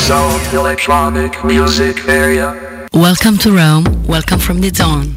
Zone electronic music area. Welcome to Rome, welcome from the Zone.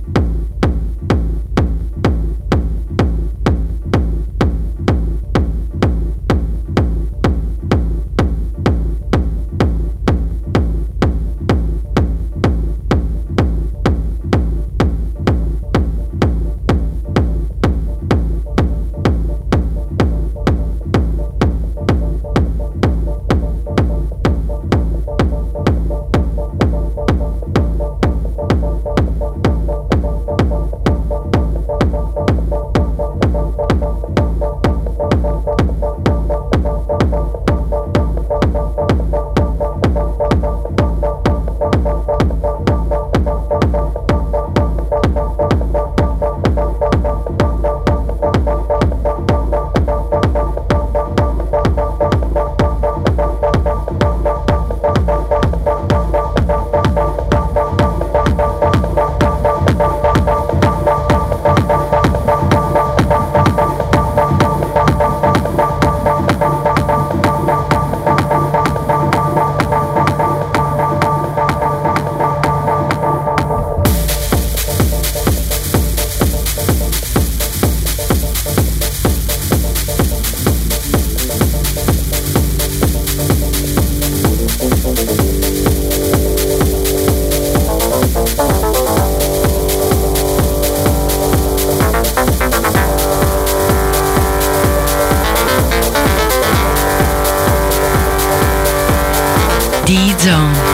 D-Zone.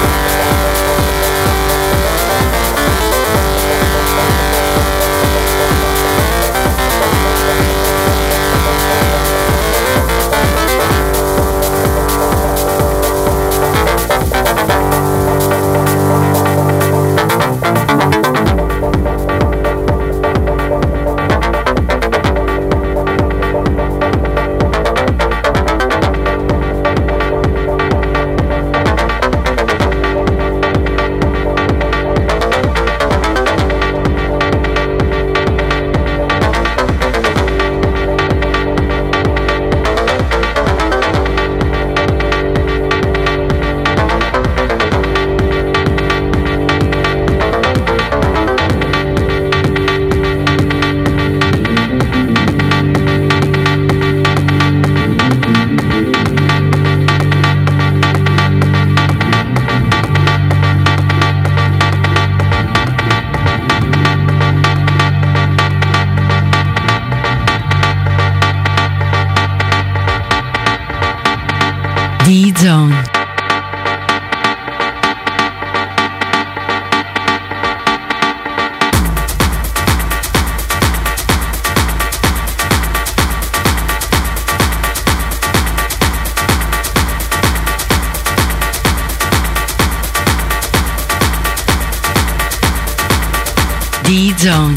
D-Zone. D-Zone.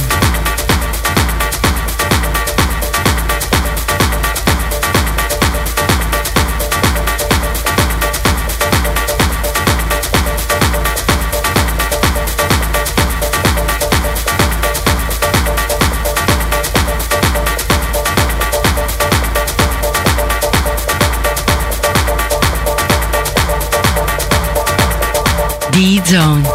D-Zone.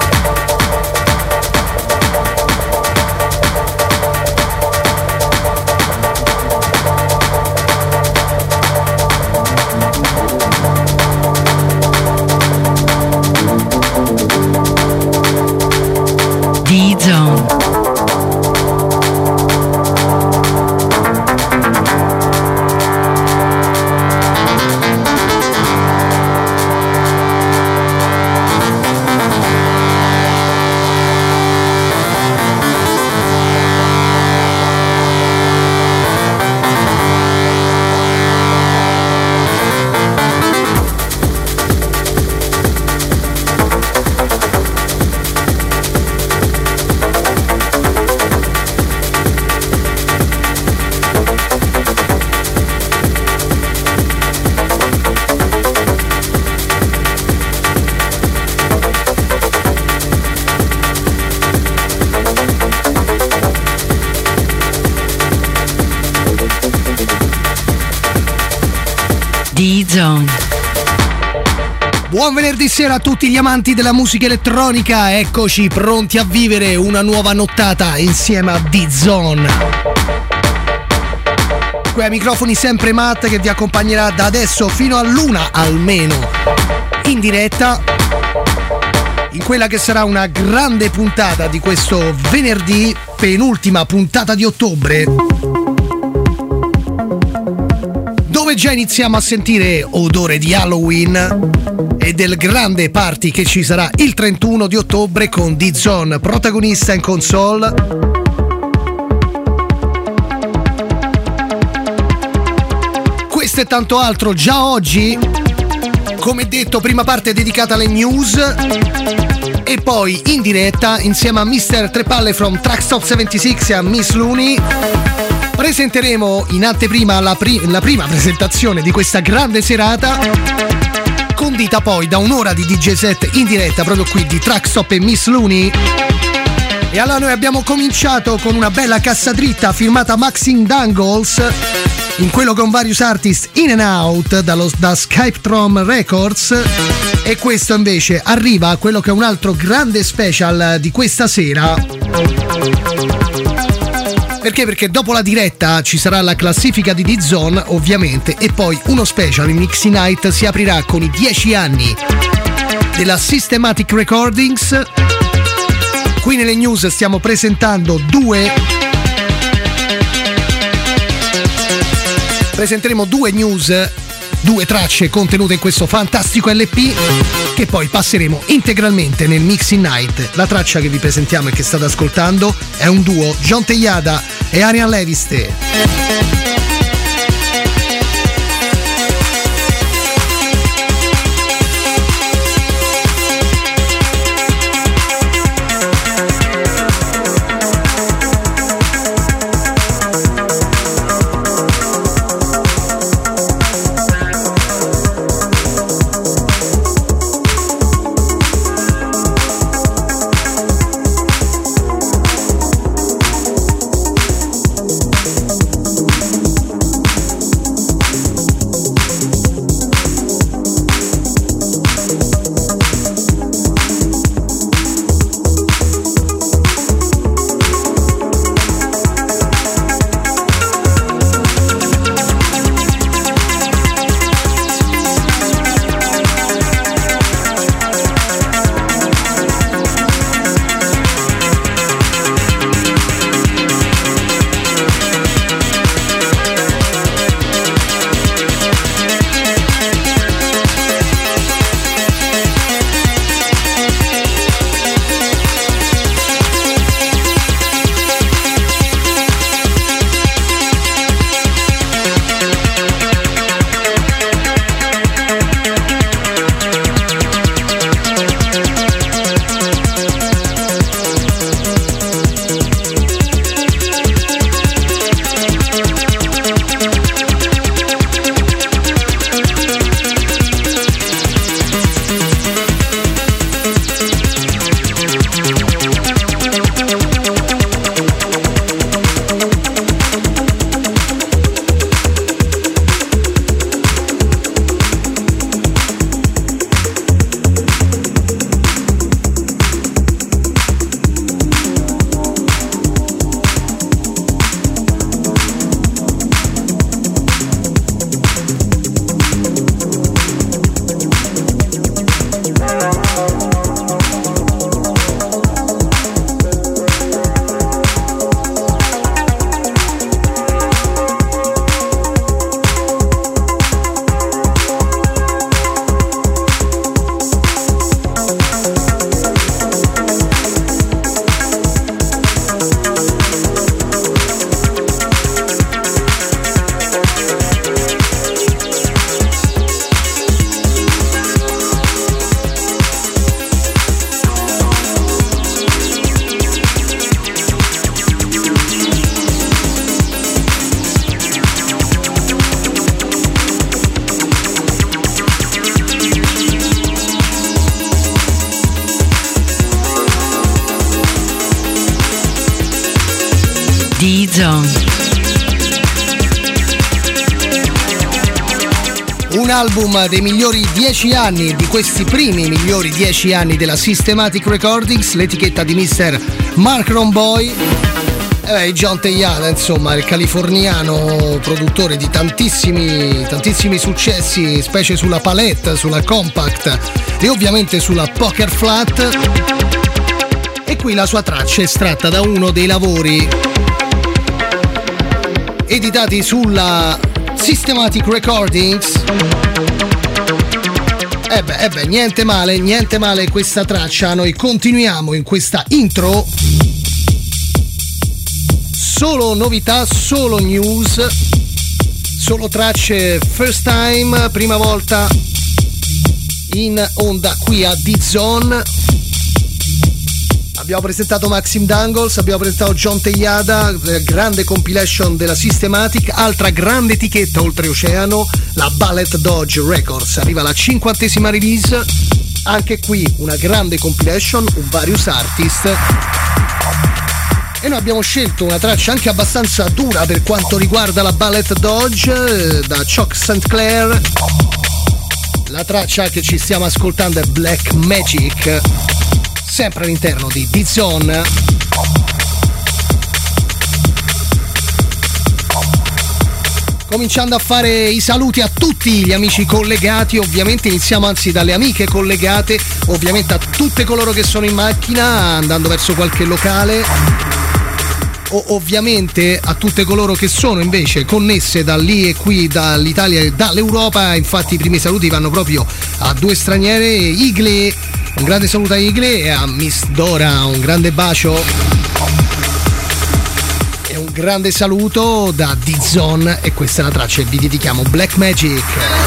D-Zone. D-Zone. Buon venerdì sera a tutti gli amanti della musica elettronica, eccoci pronti a vivere una nuova nottata insieme a D-Zone. Qui ai microfoni sempre Matt che vi accompagnerà da adesso fino all'1 almeno, in diretta, in quella che sarà una grande puntata di questo venerdì, penultima puntata di ottobre, dove già iniziamo a sentire odore di Halloween e del grande party che ci sarà il 31 di ottobre con D-Zone protagonista in console. Questo e tanto altro già oggi, come detto, prima parte dedicata alle news e poi in diretta insieme a Mr. Trepalle from Trackstop 76 e a Miss Looney presenteremo in anteprima la prima presentazione di questa grande serata, condita poi da un'ora di DJ set in diretta proprio qui di Trackstop e Miss Looney. E allora noi abbiamo cominciato con una bella cassa dritta firmata Maxine Dangles, in quello con various artists in and out da Skype-Tron Records, e questo invece arriva a quello che è un altro grande special di questa sera. Perché? Perché dopo la diretta ci sarà la classifica di D-Zone ovviamente, e poi uno special in Mixi Night si aprirà con i 10 anni della Systematic Recordings. Qui nelle news stiamo presentando presenteremo due tracce contenute in questo fantastico LP, che poi passeremo integralmente nel Mixing Night. La traccia che vi presentiamo e che state ascoltando è un duo, John Tejada e Arian Leviste. un album dei migliori 10 anni, di questi primi migliori 10 anni della Systematic Recordings, l'etichetta di Mr. Mark Romboy. John Tejada, insomma, il californiano, produttore di tantissimi successi, specie sulla Palette, sulla Compact e ovviamente sulla Poker Flat. E qui la sua traccia è estratta da uno dei lavori editati sulla Systematic Recordings. Niente male questa traccia. Noi continuiamo in questa intro. Solo novità, solo news, solo tracce first time, prima volta in onda qui a D-Zone. Abbiamo presentato Maxim Dangles, abbiamo presentato John Tejada, grande compilation della Systematic, altra grande etichetta oltreoceano, la Ballet Dodge Records, arriva la 50ª release, anche qui una grande compilation, un various artist. E noi abbiamo scelto una traccia anche abbastanza dura per quanto riguarda la Ballet Dodge, da Chuck St. Clair. La traccia che ci stiamo ascoltando è Black Magic, sempre all'interno di D-Zone. Cominciando a fare i saluti a tutti gli amici collegati, ovviamente iniziamo anzi dalle amiche collegate, ovviamente a tutte coloro che sono in macchina andando verso qualche locale. Ovviamente a tutte coloro che sono invece connesse da lì e qui, dall'Italia e dall'Europa. Infatti i primi saluti vanno proprio a due straniere, Igle, un grande saluto a Igle, e a Miss Dora un grande bacio e un grande saluto da D-Zone. E questa è la traccia e vi dedichiamo Black Magic.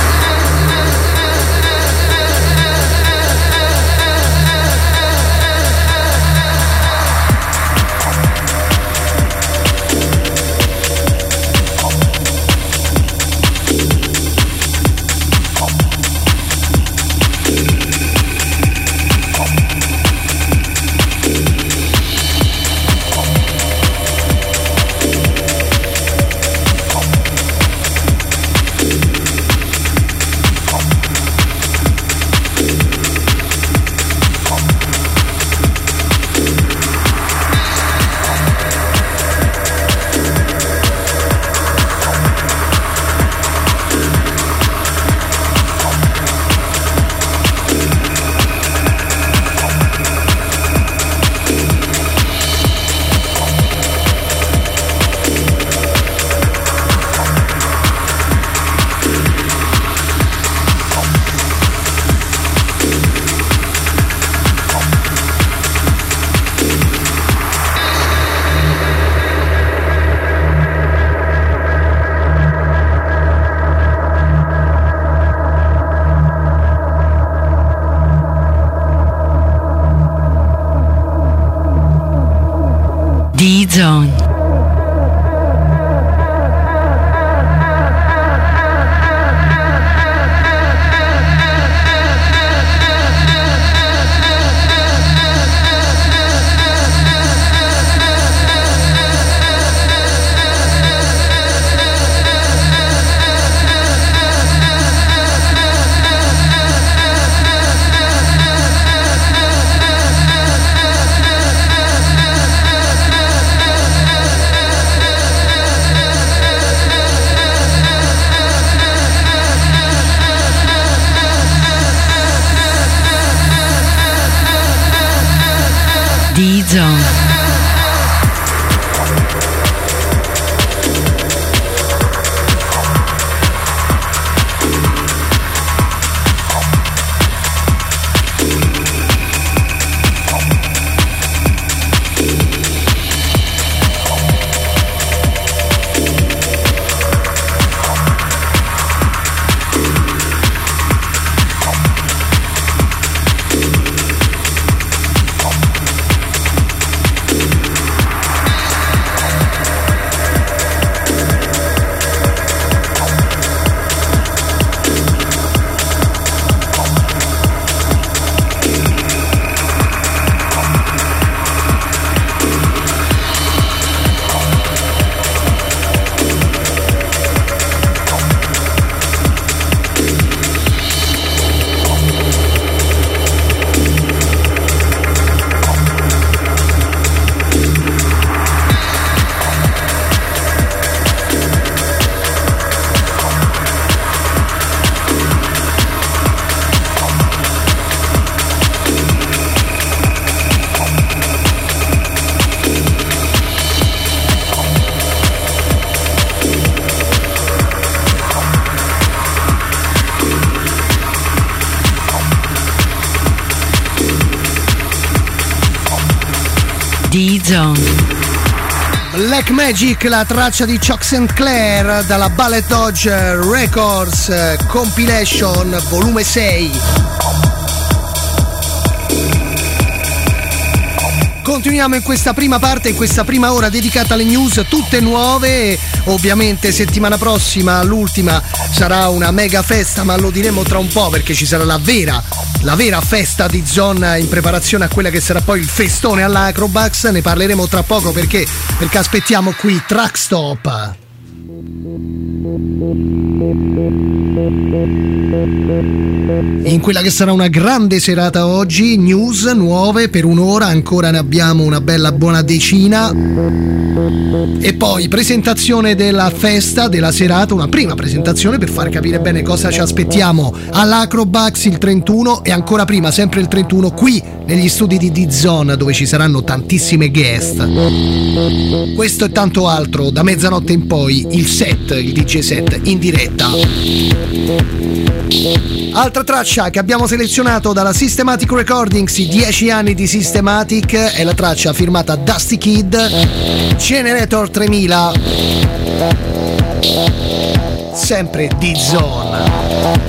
D-Zone. D-Zone. D-Zone. Black Magic, la traccia di Chuck St. Clair dalla Ballet Dodge Records Compilation volume 6. Continuiamo in questa prima parte, in questa prima ora dedicata alle news, tutte nuove. Ovviamente settimana prossima, l'ultima, sarà una mega festa, ma lo diremo tra un po' perché ci sarà la vera festa di zona in preparazione a quella che sarà poi il festone all'Acrobax. Ne parleremo tra poco perché aspettiamo qui Truck Stop. In quella che sarà una grande serata oggi, news nuove per un'ora, ancora ne abbiamo una bella buona decina, e poi presentazione della festa, della serata, una prima presentazione per far capire bene cosa ci aspettiamo all'Acrobax il 31 e ancora prima, sempre il 31, qui negli studi di D-Zone, dove ci saranno tantissime guest. Questo e tanto altro da mezzanotte in poi, il DJ set in diretta. Altra traccia che abbiamo selezionato dalla Systematic Recordings, i 10 anni di Systematic, è la traccia firmata Dusty Kid, Generator 3000, sempre D-Zone.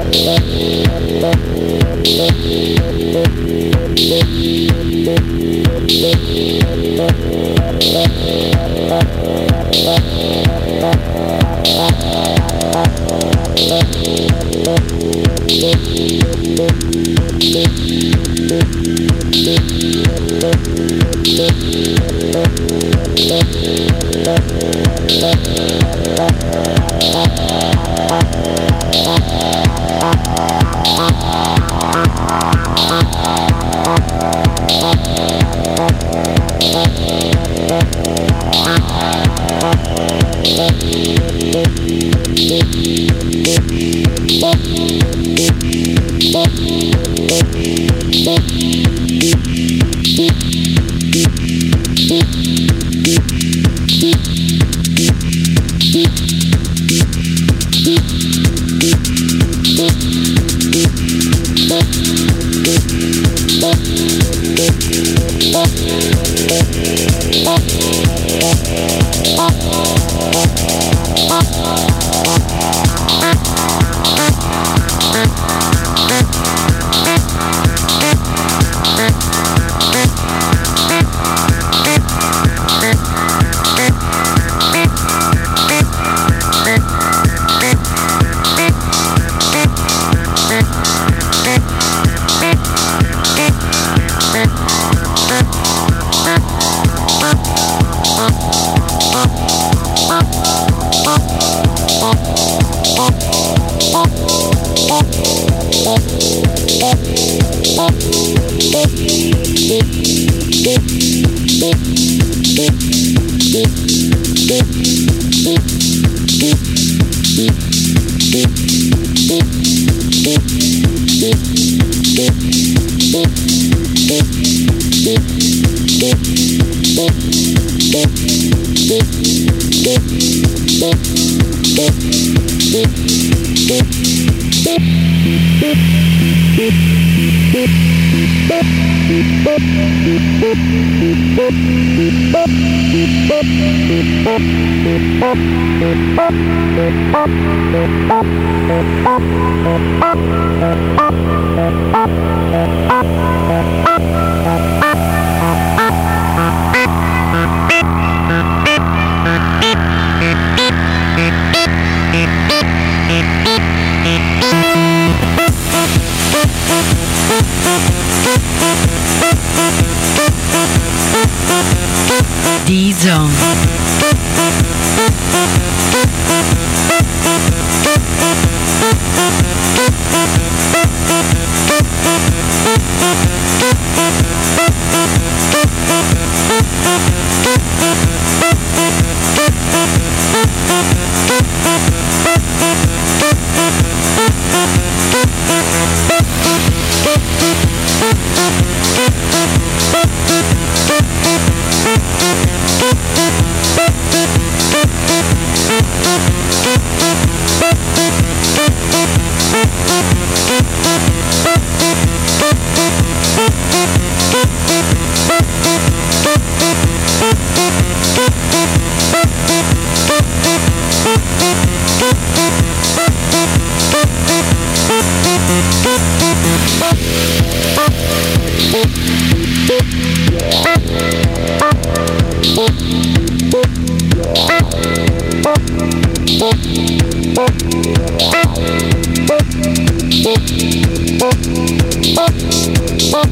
D-Zone.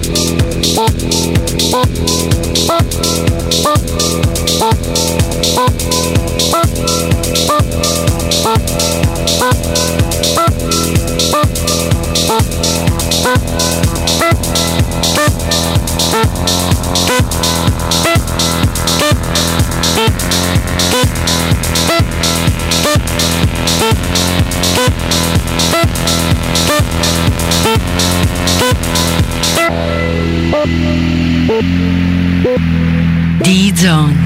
D-Zone.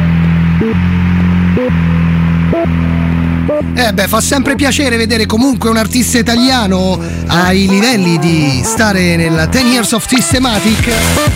Fa sempre piacere vedere comunque un artista italiano ai livelli di stare nel 10 Years of Systematic.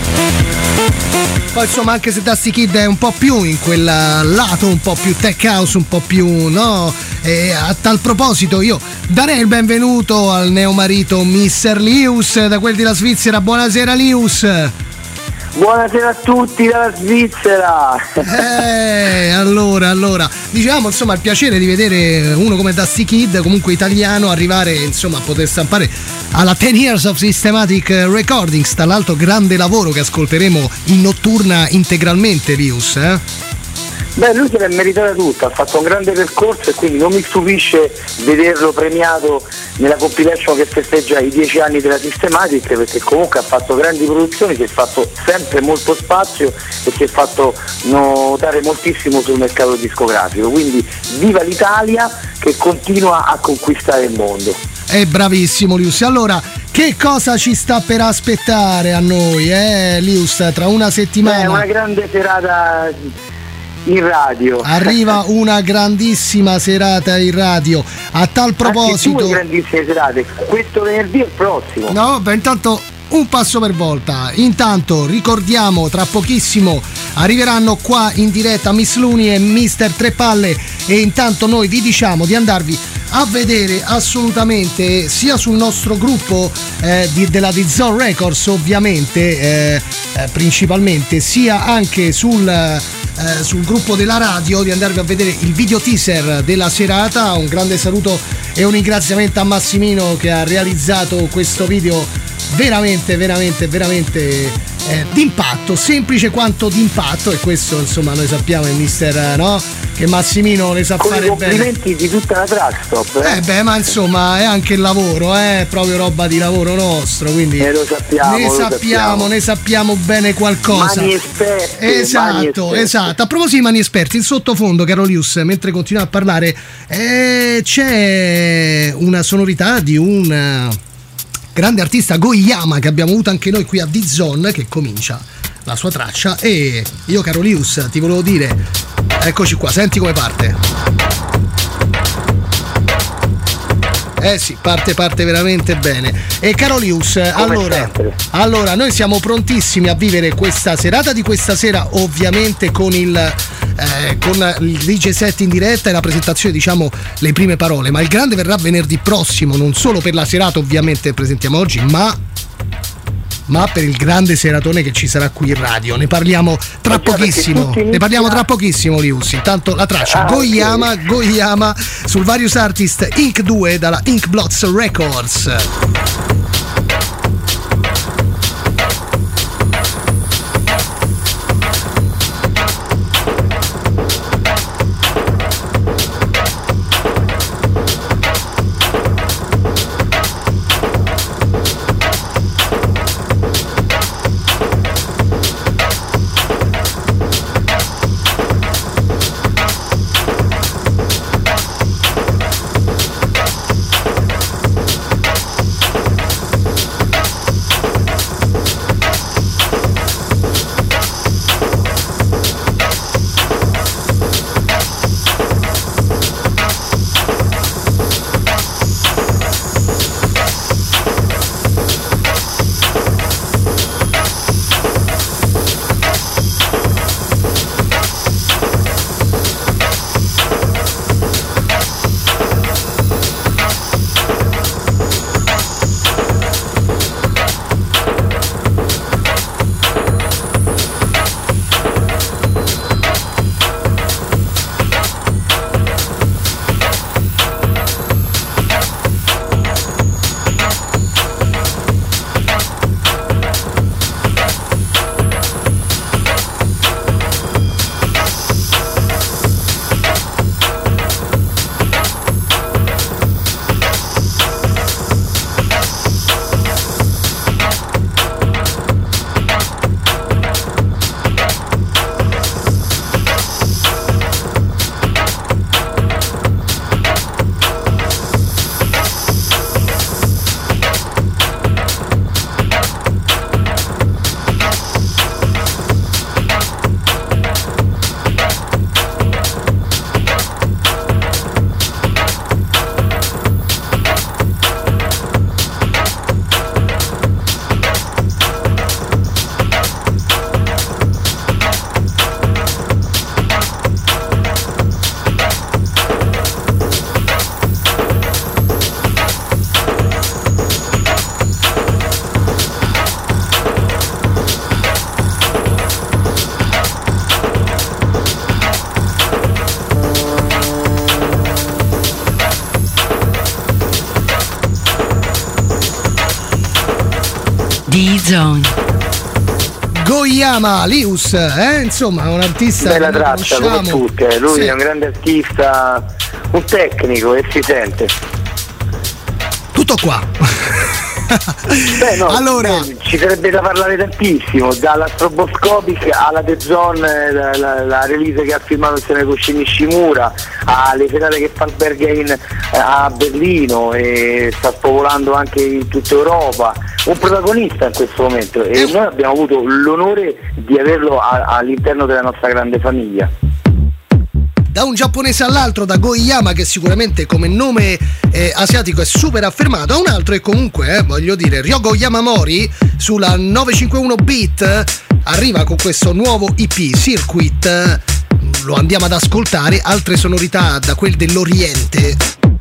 Poi insomma, anche se Dusty Kid è un po' più in quel lato un po' più tech house, un po' più, no? E a tal proposito io darei il benvenuto al neomarito Mr. Lius da quel della Svizzera. Buonasera Lius. Buonasera a tutti dalla Svizzera. Allora, diciamo insomma il piacere di vedere uno come Dusty Kid, comunque italiano, arrivare insomma a poter stampare alla 10 Years of Systematic Recordings, tra l'altro grande lavoro che ascolteremo in notturna integralmente, Lius. Beh, lui se l'è meritata tutta, ha fatto un grande percorso e quindi non mi stupisce vederlo premiato nella compilation che festeggia i 10 anni della Systematic, perché comunque ha fatto grandi produzioni, si è fatto sempre molto spazio e si è fatto notare moltissimo sul mercato discografico, quindi viva l'Italia che continua a conquistare il mondo. È bravissimo Lius. Allora, che cosa ci sta per aspettare a noi, Lius, tra una settimana? Una grande serata in radio. Arriva una grandissima serata in radio. A tal proposito, anche due grandissime serate, questo venerdì e il prossimo. No, vabbè, intanto un passo per volta. Intanto ricordiamo, tra pochissimo arriveranno qua in diretta Miss Luni e Mister Trepalle, e intanto noi vi diciamo di andarvi a vedere assolutamente sia sul nostro gruppo della D-Zone Records, ovviamente principalmente, sia anche sul gruppo della radio, di andarvi a vedere il video teaser della serata. Un grande saluto e un ringraziamento a Massimino che ha realizzato questo video veramente d'impatto, semplice quanto d'impatto, e questo insomma noi sappiamo il mister, no? Che Massimino le sa con fare i complimenti bene. di tutta la Trackstop. Ma insomma è anche il lavoro, è proprio roba di lavoro nostro, quindi lo sappiamo, ne sappiamo bene qualcosa. Mani esperte. Esatto. A proposito di mani esperti, in sottofondo, caro Lius, mentre continua a parlare, c'è una sonorità di un grande artista, Goyama, che abbiamo avuto anche noi qui a D-Zone, che comincia la sua traccia, e io, caro Lius, ti volevo dire, eccoci qua, senti come parte. Sì, parte veramente bene. E caro Lius, allora noi siamo prontissimi a vivere questa serata di questa sera, ovviamente con il DJ set in diretta e la presentazione, diciamo, le prime parole, ma il grande verrà venerdì prossimo, non solo per la serata ovviamente che presentiamo oggi, ma per il grande seratone che ci sarà qui in radio. Ne parliamo tra pochissimo. Lius. Intanto la traccia Goyama sul Various Artist Inc. 2 dalla Ink Blots Records. D-Zone. Goyama Lius, insomma, un artista bella che traccia come tutte. Lui è un grande artista, un tecnico e si sente. Tutto qua. Beh, no, allora ci sarebbe da parlare tantissimo, dalla Stroboscopic alla The Zone, la release che ha firmato insieme con Nishimura, alle serate che fa il Berghain a Berlino e sta spopolando anche in tutta Europa, un protagonista in questo momento, e noi abbiamo avuto l'onore di averlo all'interno della nostra grande famiglia. Da un giapponese all'altro, da Goyama, che sicuramente come nome asiatico è super affermato, a un altro, e comunque voglio dire, Ryogo Yamamori sulla 951 Beat arriva con questo nuovo EP Circuit. Lo andiamo ad ascoltare, altre sonorità da quel dell'Oriente.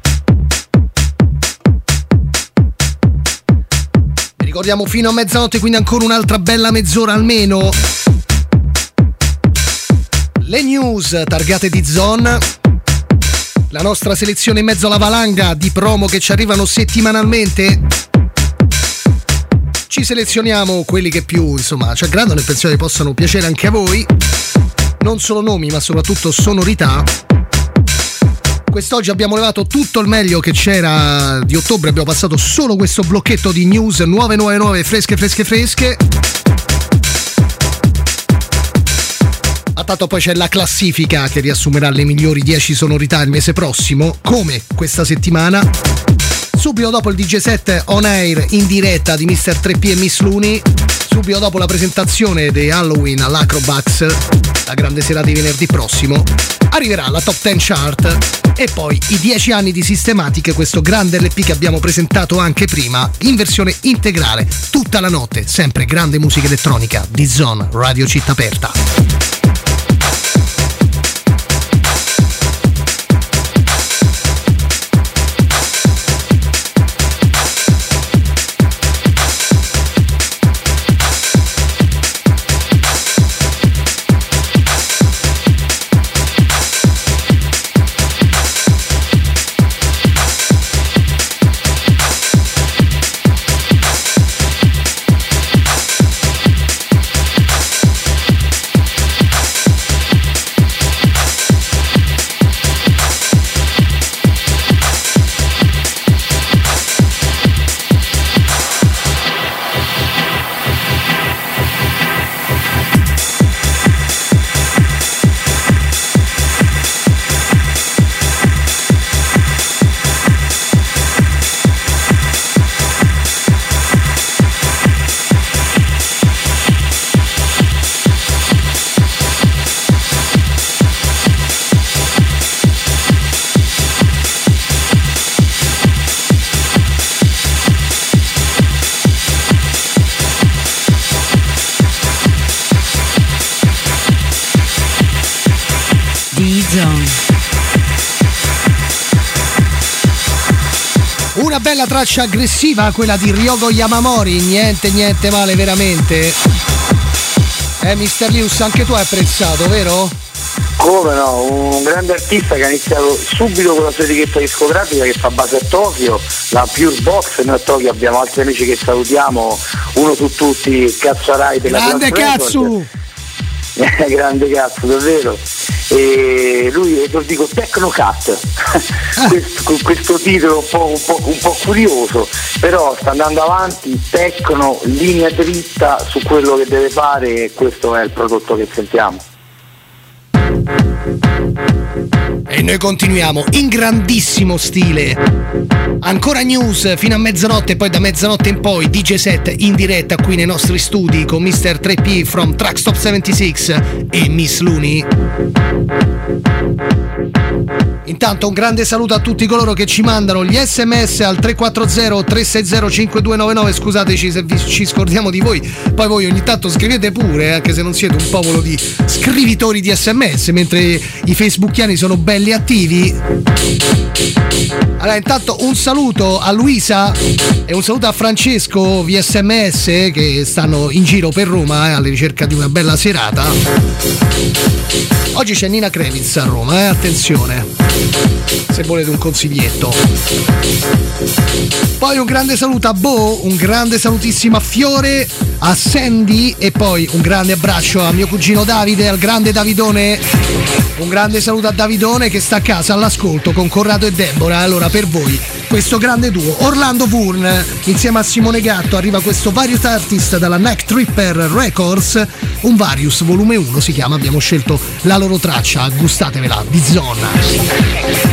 Ricordiamo fino a mezzanotte, quindi ancora un'altra bella mezz'ora almeno. Le news targate di Zone, la nostra selezione in mezzo alla valanga di promo che ci arrivano settimanalmente. Ci selezioniamo quelli che più, insomma, ci aggradano e pensiamo che possano piacere anche a voi. Non solo nomi, ma soprattutto sonorità. Quest'oggi abbiamo levato tutto il meglio che c'era di ottobre, abbiamo passato solo questo blocchetto di news nuove, fresche. Tanto poi c'è la classifica che riassumerà le migliori 10 sonorità il mese prossimo, come questa settimana. Subito dopo il DJ set on air in diretta di Mr. 3P e Miss Looney, subito dopo la presentazione di Halloween all'Acrobats, la grande serata di venerdì prossimo, arriverà la Top 10 Chart e poi i 10 anni di Systematic, questo grande LP che abbiamo presentato anche prima in versione integrale, tutta la notte, sempre grande musica elettronica di Zone Radio Città Aperta. Una bella traccia aggressiva, quella di Ryogo Yamamori, niente male veramente. Mr. Lius, anche tu hai apprezzato, vero? Come no, un grande artista che ha iniziato subito con la sua etichetta discografica che fa base a Tokyo, la Pure Box. Noi a Tokyo abbiamo altri amici che salutiamo, uno su tutti, Cazzarai della grande Cazzu! Grande cazzo, davvero. E lui, lo dico, Technocat, questo titolo un po' curioso, però sta andando avanti, techno, linea dritta su quello che deve fare, e questo è il prodotto che sentiamo. E noi continuiamo in grandissimo stile. Ancora news fino a mezzanotte, poi da mezzanotte in poi DJ set in diretta qui nei nostri studi con Mr. 3P from Trackstop 76 e Miss Looney. Intanto un grande saluto a tutti coloro che ci mandano gli sms al 340-360-5299. Scusateci se ci scordiamo di voi, poi voi ogni tanto scrivete pure, anche se non siete un popolo di scrivitori di sms, mentre i facebookiani sono belli belli attivi. Allora, intanto un saluto a Luisa e un saluto a Francesco via SMS che stanno in giro per Roma alla ricerca di una bella serata. Oggi c'è Nina Krevitz a Roma, attenzione, se volete un consiglietto. Poi un grande saluto a Bo, un grande salutissimo a Fiore, a Sandy e poi un grande abbraccio a mio cugino Davide, al grande Davidone. Un grande saluto a Davidone che sta a casa all'ascolto con Corrado e Deborah. Allora, per voi questo grande duo Orlando Bourne insieme a Simone Gatto arriva questo Various Artist dalla Neck Tripper Records, un Various volume 1 si chiama, abbiamo scelto la loro traccia, gustatevela, di zona.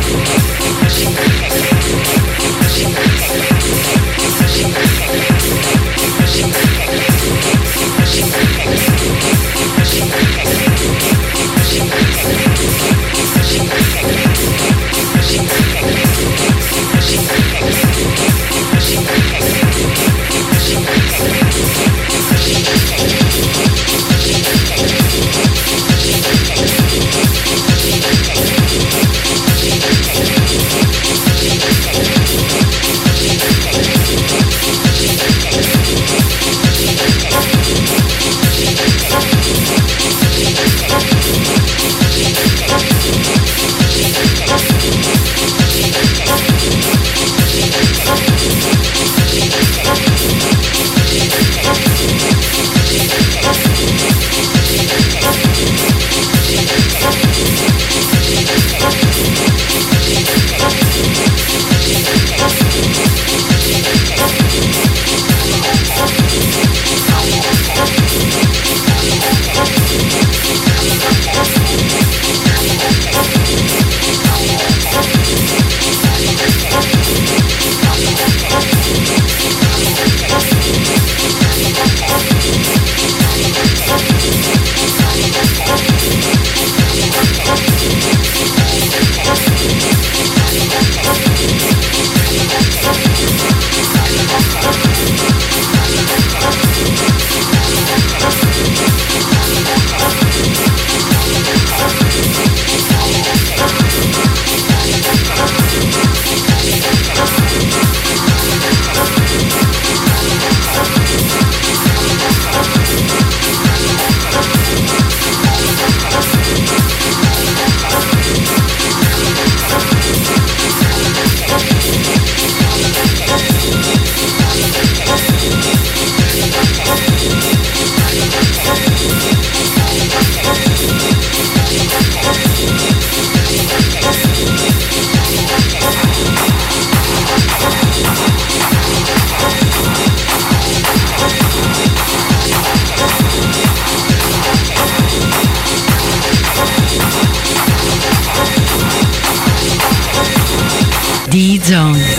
D-Zone.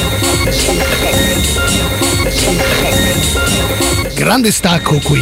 Grande stacco qui.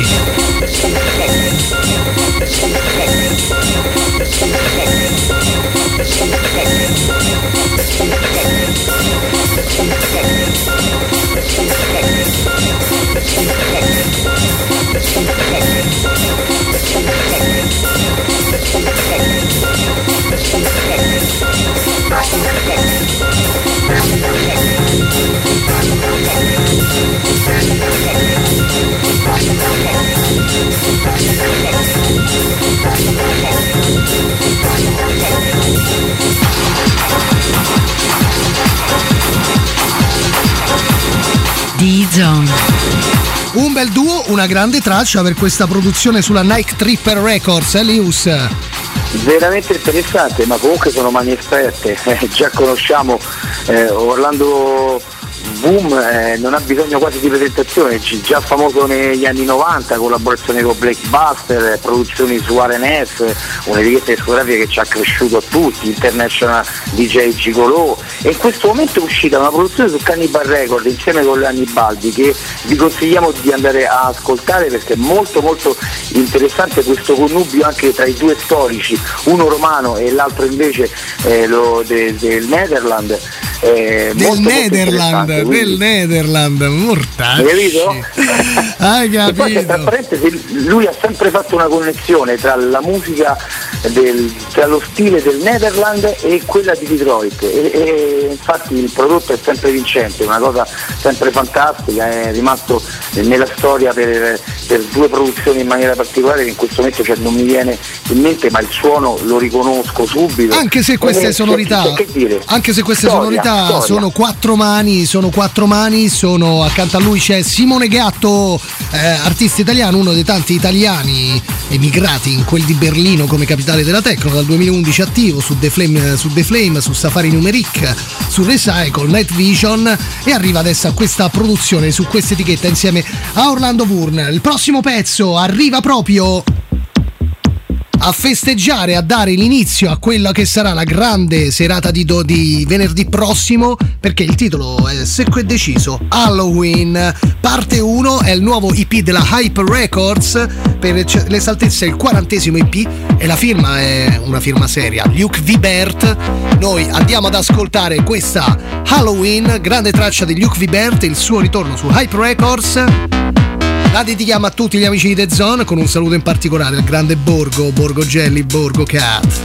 D-Zone. Un bel duo, una grande traccia per questa produzione sulla Nike Tripper Records, Lius. Veramente interessante, ma comunque sono mani esperte, già conosciamo Orlando Boom, non ha bisogno quasi di presentazione, già famoso negli anni 90, collaborazione con Blake Buster, produzioni su RNS, un'etichetta discografica che ci ha cresciuto a tutti, International DJ Gigolo, e in questo momento è uscita una produzione su Cannibal Record insieme con Annibaldi che vi consigliamo di andare a ascoltare perché è molto molto interessante questo connubio anche tra i due storici, uno romano e l'altro invece del Netherlands. del Nederland, mortacci. Hai capito? Hai capito? E poi, tra parentesi, lui ha sempre fatto una connessione tra la musica tra lo stile del Nederland e quella di Detroit e infatti il prodotto è sempre vincente, una cosa sempre fantastica, è rimasto nella storia per due produzioni in maniera particolare che in questo momento non mi viene in mente, ma il suono lo riconosco subito. Anche se queste sonorità, storia. Sono quattro mani, accanto a lui c'è Simone Gatto, artista italiano, uno dei tanti italiani emigrati in quel di Berlino come capitale della techno, dal 2011 attivo su The Flame, su Safari Numeric, su Recycle, Night Vision, e arriva adesso a questa produzione su questa etichetta insieme a Orlando Bourne. Il prossimo pezzo arriva proprio a festeggiare, a dare l'inizio a quella che sarà la grande serata di venerdì prossimo, perché il titolo è secco e deciso: Halloween. Parte 1 è il nuovo EP della Hype Records, per l'esaltezza il 40° EP, e la firma è una firma seria, Luke Vibert. Noi andiamo ad ascoltare questa Halloween, grande traccia di Luke Vibert, il suo ritorno su Hype Records. La dedichiamo a tutti gli amici di The Zone, con un saluto in particolare al grande Borgo Gelli, Borgo Cat.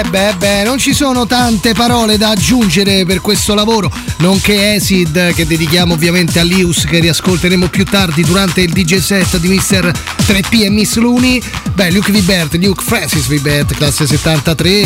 Beh, non ci sono tante parole da aggiungere per questo lavoro, nonché Acid, che dedichiamo ovviamente a Lius, che riascolteremo più tardi durante il DJ set di Mr. 3P e Miss Looney. Luke Francis Vibert, classe 73.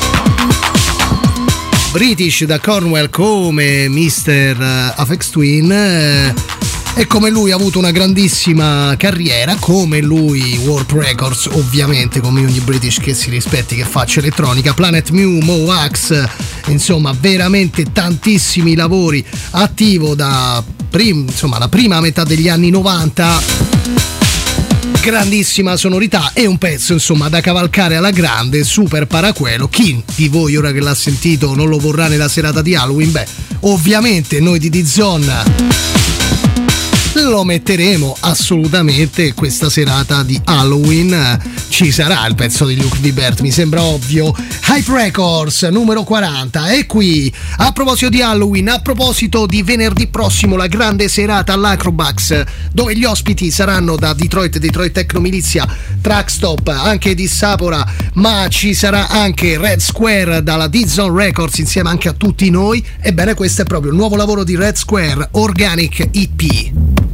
British da Cornwall come Mr. Afex Twin. E come lui ha avuto una grandissima carriera, come lui Warp Records, ovviamente, come ogni British che si rispetti, che faccia elettronica, Planet Mew, Moax, insomma veramente tantissimi lavori, attivo da la prima metà degli anni 90, grandissima sonorità e un pezzo insomma da cavalcare alla grande, super paraquelo. Chi di voi ora che l'ha sentito non lo vorrà nella serata di Halloween? Beh, ovviamente noi di D-Zone lo metteremo assolutamente questa serata di Halloween. Ci sarà il pezzo di Luke Vibert, mi sembra ovvio. Hype Records numero 40 è qui. A proposito di Halloween, a proposito di venerdì prossimo, la grande serata all'Acrobax, dove gli ospiti saranno da Detroit Techno Milizia, Trackstop, anche di Sapora, ma ci sarà anche Red Square dalla D-Zone Records insieme anche a tutti noi. Ebbene, questo è proprio il nuovo lavoro di Red Square, Organic EP.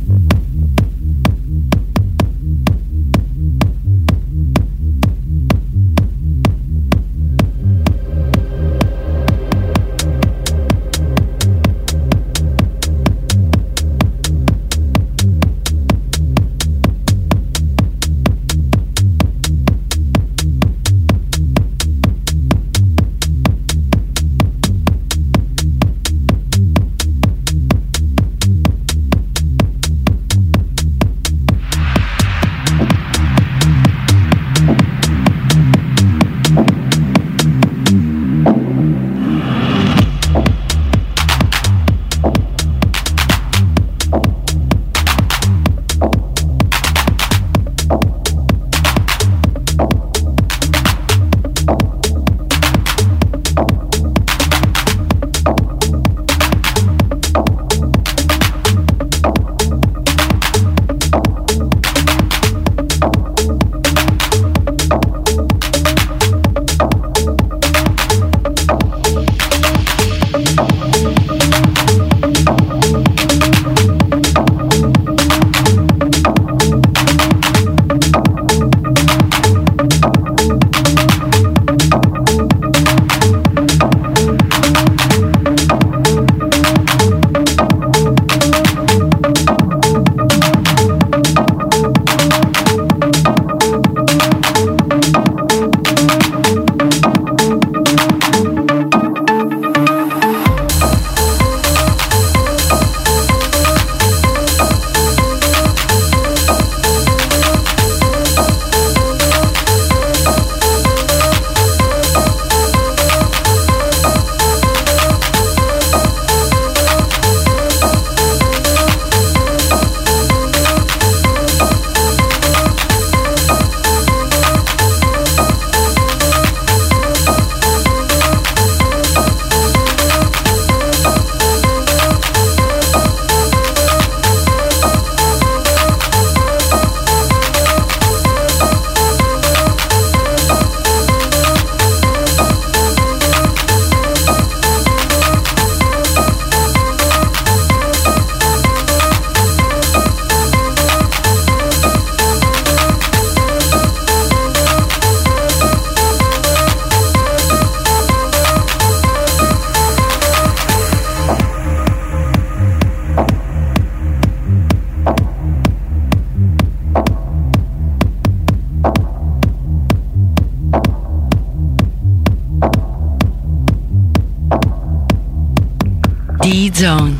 D-Zone.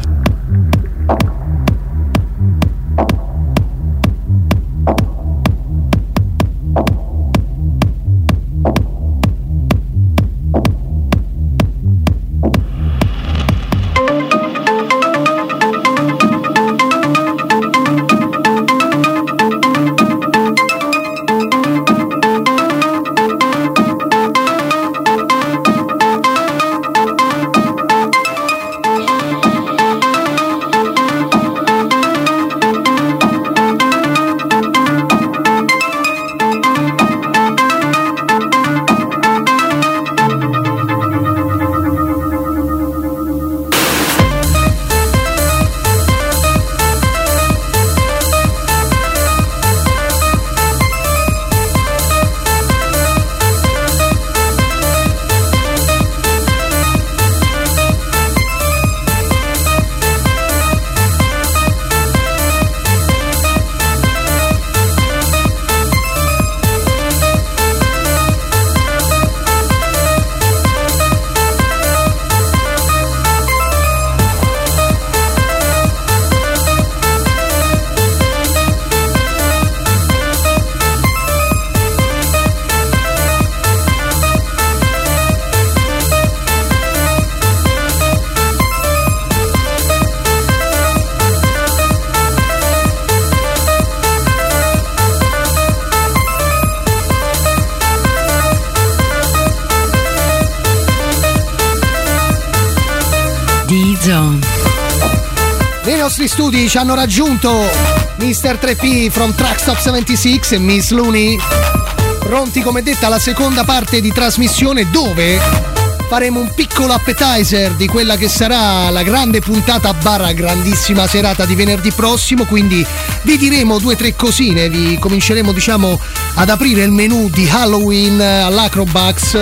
D-Zone. Nei nostri studi ci hanno raggiunto Mr. 3P from Trackstop 76 e Miss Looney, pronti come detta alla seconda parte di trasmissione, dove faremo un piccolo appetizer di quella che sarà la grande puntata barra grandissima serata di venerdì prossimo. Quindi vi diremo 2 o 3 cosine, vi cominceremo diciamo ad aprire il menù di Halloween all'Acrobax,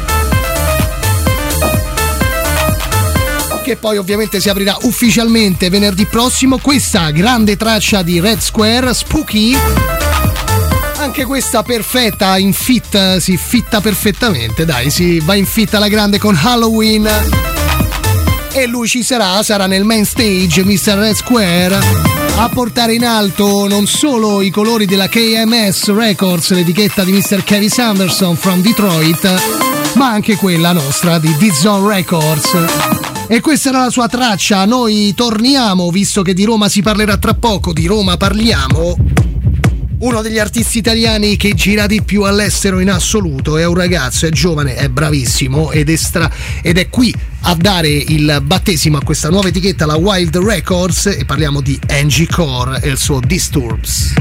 che poi ovviamente si aprirà ufficialmente venerdì prossimo. Questa grande traccia di Red Square, Spooky, anche questa perfetta, in fit, si fitta perfettamente, dai, si va in fit alla grande con Halloween. E lui ci sarà nel main stage, Mr. Red Square, a portare in alto non solo i colori della KMS Records, l'etichetta di Mr. Kevin Sanderson from Detroit, ma anche quella nostra di D-Zone Records. E questa era la sua traccia. Noi torniamo, visto che di Roma si parlerà tra poco, di Roma parliamo. Uno degli artisti italiani che gira di più all'estero in assoluto, è un ragazzo, è giovane, è bravissimo ed è qui a dare il battesimo a questa nuova etichetta, la Wild Records, e parliamo di Angie Core e il suo Disturbs.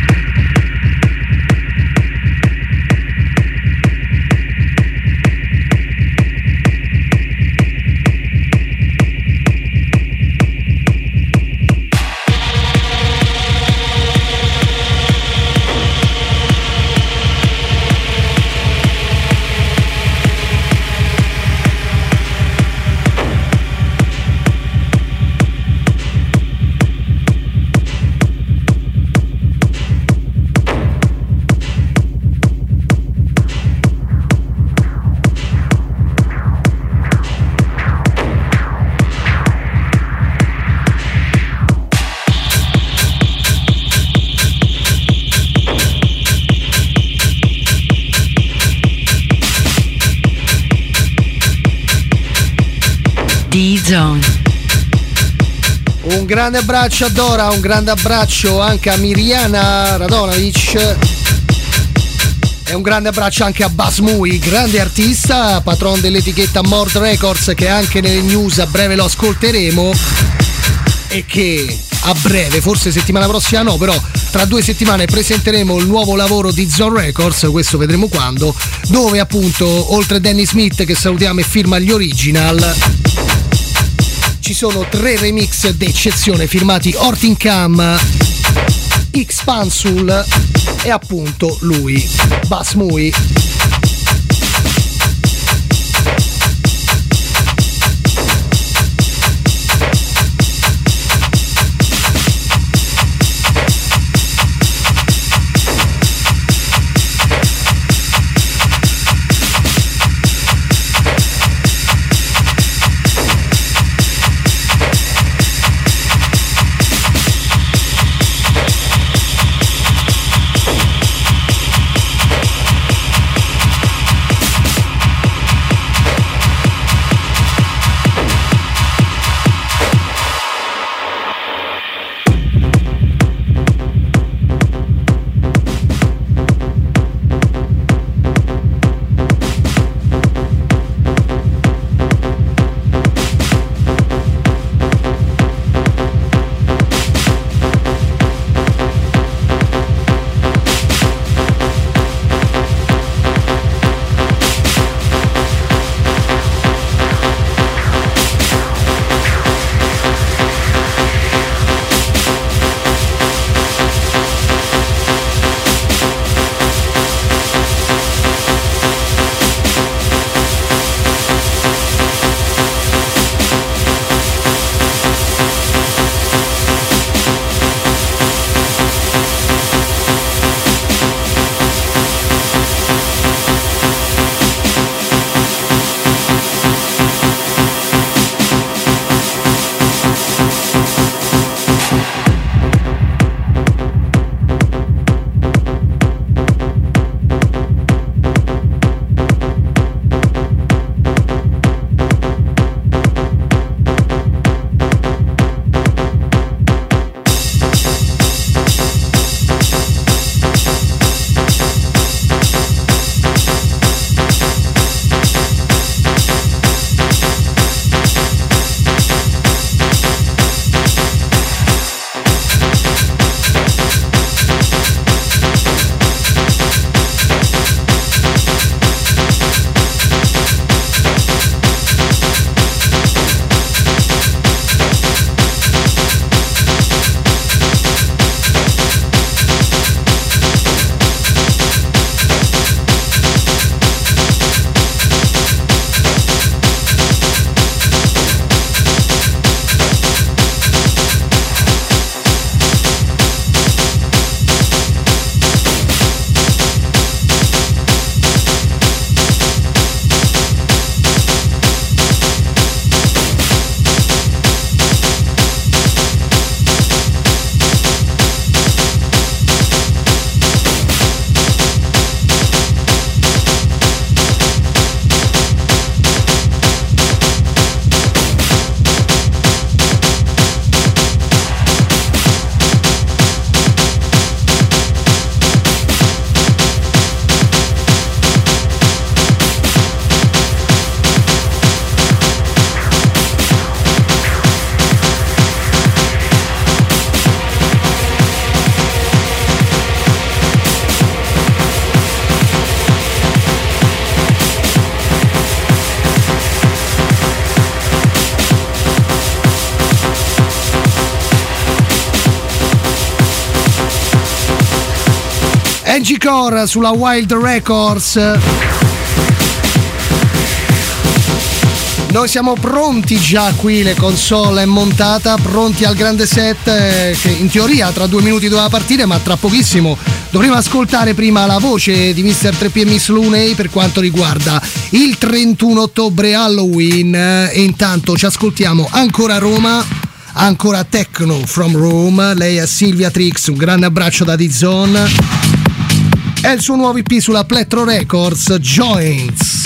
D-Zone. Un grande abbraccio a Dora, un grande abbraccio anche a Mirjana Radonovic e un grande abbraccio anche a Basmui, grande artista, patron dell'etichetta Mord Records, che anche nelle news a breve lo ascolteremo e che a breve, forse settimana prossima no, però tra 2 settimane presenteremo il nuovo lavoro di Zone Records, questo vedremo quando, dove appunto oltre a Danny Smith, che salutiamo e firma gli original, ci sono 3 remix d'eccezione firmati Ortin Cam, X-Pansul e appunto lui, Basmui. Angie Core sulla Wild Records. Noi siamo pronti già qui, le console è montata, pronti al grande set che in teoria tra 2 minuti doveva partire, ma tra pochissimo dovremo ascoltare prima la voce di Mr. 3P e Miss Looney per quanto riguarda il 31 ottobre Halloween. E intanto ci ascoltiamo ancora Roma, ancora Techno from Rome. Lei è Silvia Trix, un grande abbraccio da D-Zone. È il suo nuovo EP sulla Plettro Records, Joints.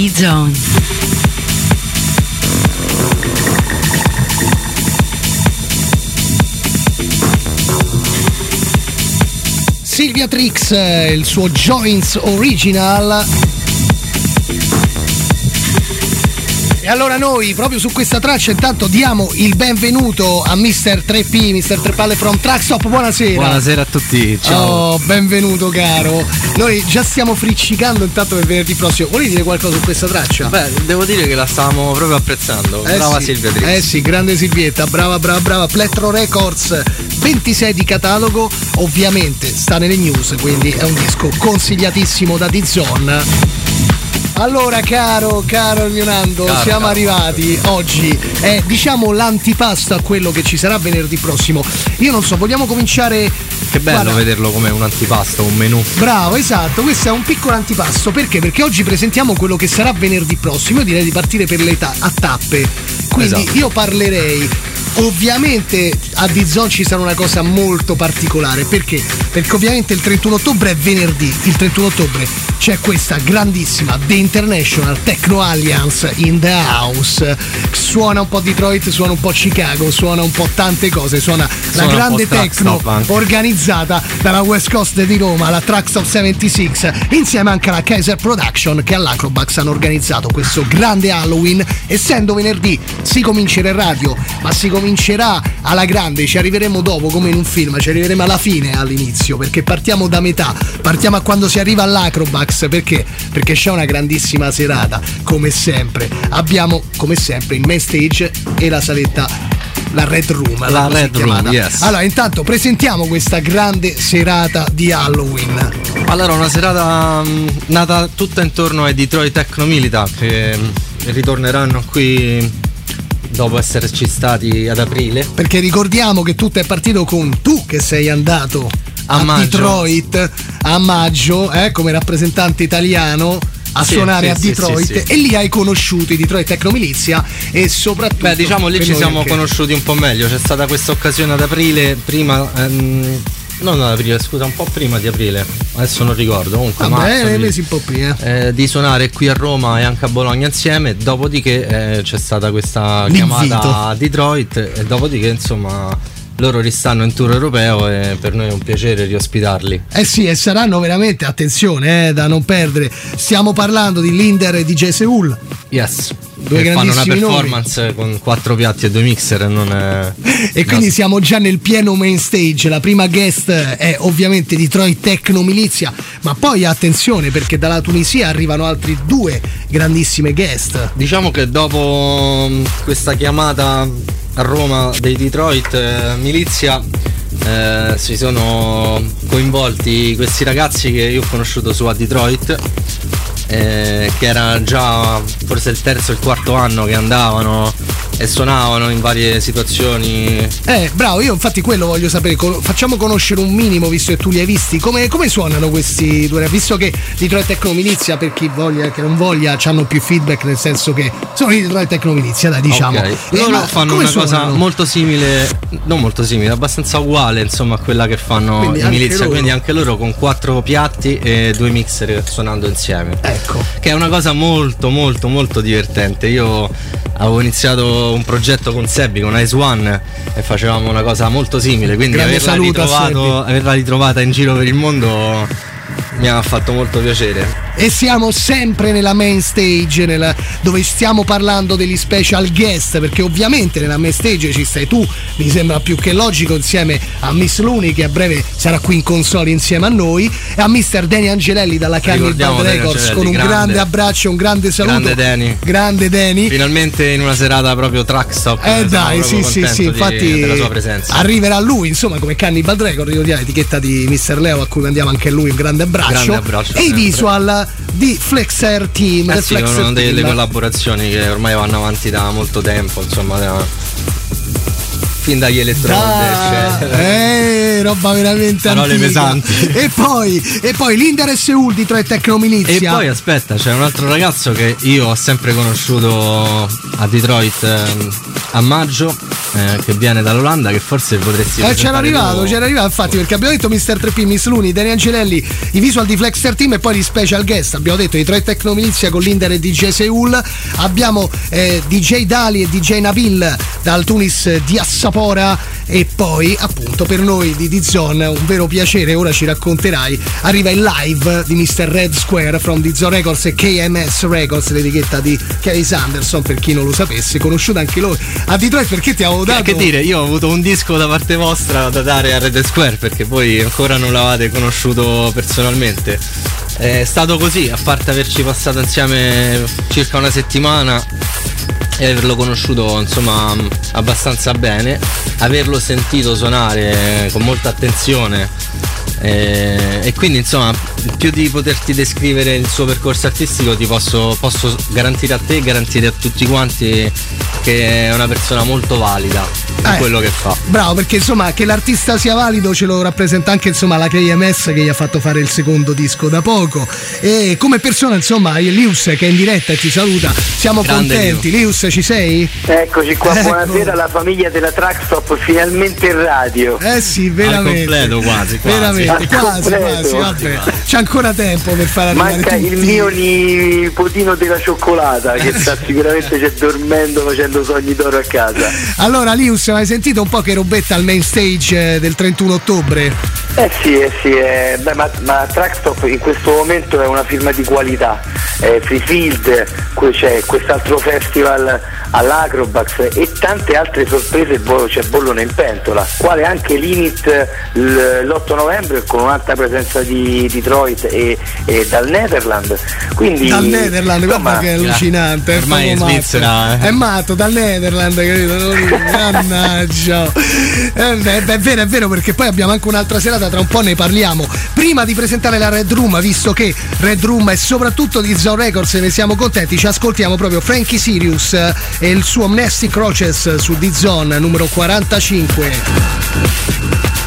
D-Zone. Silvia Trix, il suo Joints Original. E allora noi proprio su questa traccia intanto diamo il benvenuto a Mr. 3P, Mr. 3 Palle from Trackstop. Buonasera. Buonasera a tutti, ciao. Oh, benvenuto caro. Noi già stiamo friccicando intanto per venerdì prossimo. Vuoi dire qualcosa su questa traccia? Beh, devo dire che la stavamo proprio apprezzando. Brava sì. Silvia Trix. Eh sì, grande Silvietta, brava. Plettro Records, 26 di catalogo, ovviamente sta nelle news, quindi è un disco consigliatissimo da D-Zone. Allora caro il mio Nando, siamo arrivati oggi, è diciamo l'antipasto a quello che ci sarà venerdì prossimo. Io non so, vogliamo cominciare? Che bello vederlo come un antipasto, un menù. Bravo, esatto, questo è un piccolo antipasto. Perché? Perché oggi presentiamo quello che sarà venerdì prossimo. Io direi di partire per le a tappe. Quindi esatto. Io parlerei. Ovviamente a D-Zone ci sarà una cosa molto particolare. Perché? Perché ovviamente il 31 ottobre è venerdì. Il 31 ottobre c'è questa grandissima The International Techno Alliance in the house. Suona un po' Detroit, suona un po' Chicago, suona un po' tante cose. Suona la grande techno organizzata dalla West Coast di Roma, la Trackstop 76, insieme anche alla Kaiser Production, che all'Acrobax hanno organizzato questo grande Halloween. Essendo venerdì si comincerà in radio, ma si comincerà alla grande, ci arriveremo dopo come in un film, ci arriveremo alla fine all'inizio, perché partiamo da metà, partiamo a quando si arriva all'Acrobax. Perché? Perché c'è una grandissima serata, come sempre. Abbiamo come sempre il main stage e la saletta, la Red Room. La Red Room, yes. Allora, intanto presentiamo questa grande serata di Halloween. Allora, una serata nata tutta intorno ai Detroit Techno Milita, che ritorneranno qui dopo esserci stati ad aprile. Perché ricordiamo che tutto è partito con tu che sei andato a Detroit a maggio, come rappresentante italiano a suonare a Detroit, e lì hai conosciuto i Detroit Techno Milizia e soprattutto. Beh, diciamo lì ci siamo conosciuti un po' meglio. C'è stata questa occasione ad aprile, prima non ad aprile, scusa, un po' prima di aprile, adesso non ricordo, comunque mesi un po' prima di suonare qui a Roma e anche a Bologna insieme. Dopodiché c'è stata questa chiamata a Detroit, e dopodiché insomma loro ristanno in tour europeo e per noi è un piacere riospitarli. Sì, e saranno veramente, attenzione, da non perdere. Stiamo parlando di Linder e DJ Seul. Yes. Due che fanno una performance nomi con 4 piatti e 2 mixer, e quindi siamo già nel pieno main stage. La prima guest è ovviamente Detroit Techno Milizia, ma poi attenzione, perché dalla Tunisia arrivano altri 2 grandissime guest. Diciamo che dopo questa chiamata a Roma dei Detroit Milizia si sono coinvolti questi ragazzi che io ho conosciuto su a Detroit, che era già forse il terzo o il quarto anno che andavano e suonavano in varie situazioni. Bravo, io infatti quello voglio sapere. Facciamo conoscere un minimo, visto che tu li hai visti, come suonano questi 2, visto che Detroit Techno Milizia, per chi voglia e che non voglia, hanno più feedback, nel senso che sono i Detroit Techno Milizia, dai, diciamo. Loro fanno una cosa molto simile, non molto simile, abbastanza uguale insomma a quella che fanno i Milizia, quindi anche loro con 4 piatti e 2 mixer suonando insieme. Ecco. Che è una cosa molto molto molto divertente. Io avevo iniziato un progetto con Sebbi, con Ice One, e facevamo una cosa molto simile, quindi averla ritrovata in giro per il mondo mi ha fatto molto piacere. E siamo sempre nella main stage, dove stiamo parlando degli special guest, perché ovviamente nella main stage ci stai tu, mi sembra più che logico, insieme a Miss Luni, che a breve sarà qui in console insieme a noi, e a Mr. Danny Angelelli dalla Cannibal Records, con un grande abbraccio, un grande saluto. Grande Danny. Finalmente in una serata proprio Trackstop. Dai, sì, infatti della sua presenza. Arriverà lui, insomma, come Cannibal Records, ricordiamo l'etichetta di Mr. Leo, a cui mandiamo anche lui un grande abbraccio. E i visual di Flexer Team. Sono delle collaborazioni che ormai vanno avanti da molto tempo, insomma, fin dagli elettronici, roba veramente parole antica. Pesanti. E poi Linder e Seul di Detroit Techno Milizia. E poi aspetta, c'è un altro ragazzo che io ho sempre conosciuto a Detroit a maggio, che viene dall'Olanda, che forse potresti c'era arrivato infatti, perché abbiamo detto Mr. 3P, Miss Luni, Danny Angelelli, i visual di Flexer Team, e poi gli special guest abbiamo detto Detroit Techno Milizia con Linder e DJ Seul. Abbiamo DJ Dali e DJ Nabil dal Tunis di Assapora, e poi appunto per noi di D-Zone un vero piacere, ora ci racconterai, arriva il live di Mr. Red Square from D-Zone Records e KMS Records, l'etichetta di Case Anderson, per chi non lo sapesse, conosciuta anche loro a Detroit, perché ti avevo dato... Che dire, io ho avuto un disco da parte vostra da dare a Red Square, perché voi ancora non l'avete conosciuto personalmente. È stato così, a parte averci passato insieme circa una settimana e averlo conosciuto insomma abbastanza bene, averlo sentito suonare con molta attenzione e quindi insomma più di poterti descrivere il suo percorso artistico ti posso garantire a te e garantire a tutti quanti che è una persona molto valida in quello che fa. Bravo, perché insomma che l'artista sia valido ce lo rappresenta anche insomma la KMS che gli ha fatto fare il secondo disco da poco, e come persona insomma Lius che è in diretta e ti saluta, siamo grande contenti. Lius, ci sei? Eccoci qua, buonasera alla famiglia della Trackstop, finalmente in radio. Sì, veramente. Al completo quasi. Veramente, quasi, vabbè. C'è ancora tempo per fare arrivare manca tutti. il mio nipotino della cioccolata che sta sicuramente c'è dormendo facendo sogni d'oro a casa. Allora Lius, hai sentito un po' che robetta al main stage del 31 ottobre? Sì, ma Trackstop in questo momento è una firma di qualità. Freefield, c'è quest'altro festival all'Acrobax e tante altre sorprese, c'è bollone in pentola, quale anche l'Init l'8 novembre con un'alta presenza di Detroit e dal Netherland. Quindi dal Netherland, guarda che è allucinante, ormai in Svizzera è matto, dal Netherland, capito? Mannaggia. È vero, perché poi abbiamo anche un'altra serata, tra un po' ne parliamo. Prima di presentare la Red Room, visto che Red Room è soprattutto di Zone Records e ne siamo contenti, ci ascoltiamo proprio Frankie Sirius e il suo Amnesty Crotches su D-Zone numero 45.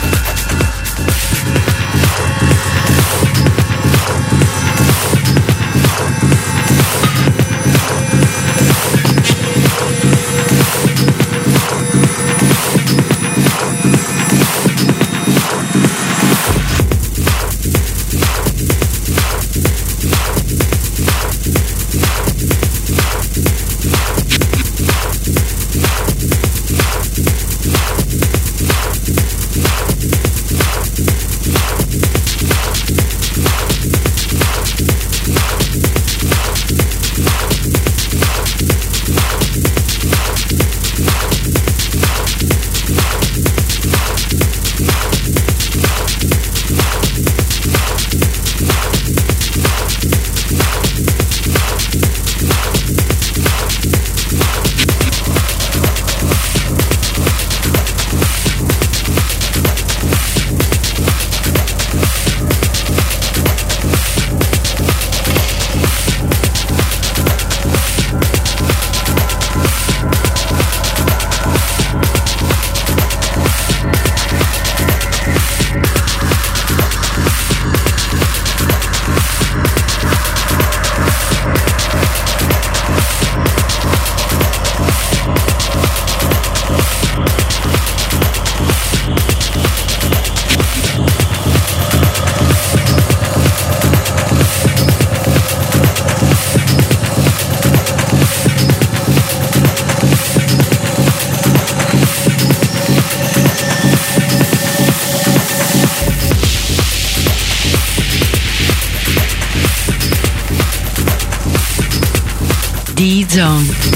D-Zone.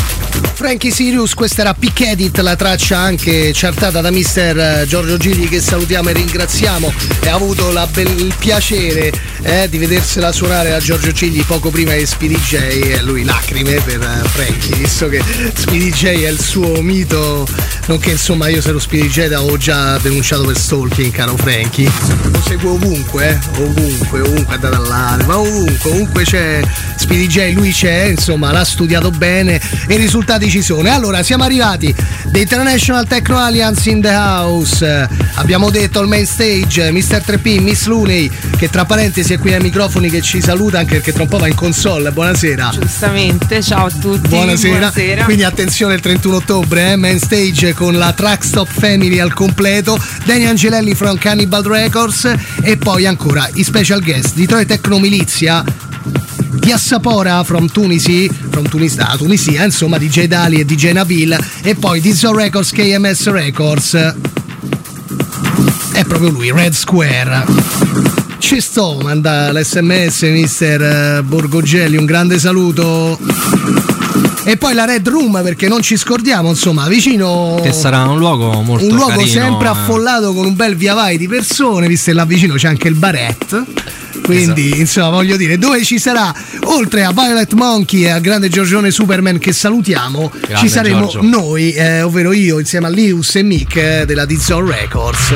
Frankie Sirius, questa era Pick Edit, la traccia anche chartata da Mr. Giorgio Gigli, che salutiamo e ringraziamo, e ha avuto il piacere di vedersela suonare a Giorgio Gigli poco prima di Speedy J, e lui lacrime per Frankie, visto che Speedy J è il suo mito, nonché insomma io se ero Speedy J l'avevo già denunciato per stalking, caro Frankie. Lo seguo ovunque, ovunque andate all'are, ma ovunque c'è Speedy J, lui c'è, insomma l'ha studiato bene e i risultati ci sono. E allora siamo arrivati, The International Techno Alliance in the house, abbiamo detto al main stage Mr. 3P, Miss Looney, che tra parentesi è qui ai microfoni, che ci saluta anche perché tra un po' va in console. Buonasera. Giustamente, ciao a tutti. Buonasera. Quindi attenzione, il 31 ottobre main stage con la Trackstop Family al completo, Danny Angelelli from Cannibal Records, e poi ancora i special guest Detroit Techno Milizia, Diaspora from Tunisia, insomma, DJ Dali e DJ Nabil, e poi D-Zone Records, KMS Records. È proprio lui, Red Square. Ci sto, manda l'SMS mister Borgogelli, un grande saluto. E poi la Red Room, perché non ci scordiamo, insomma, vicino, che sarà un luogo molto un luogo carino, sempre affollato con un bel via vai di persone, visto che là vicino c'è anche il baret. Quindi, esatto, insomma, voglio dire, dove ci sarà, oltre a Violet Monkey e a grande Giorgione Superman che salutiamo, grande, ci saremo Giorgio. Noi, ovvero io insieme a Lius e Mick della D-Zone Records,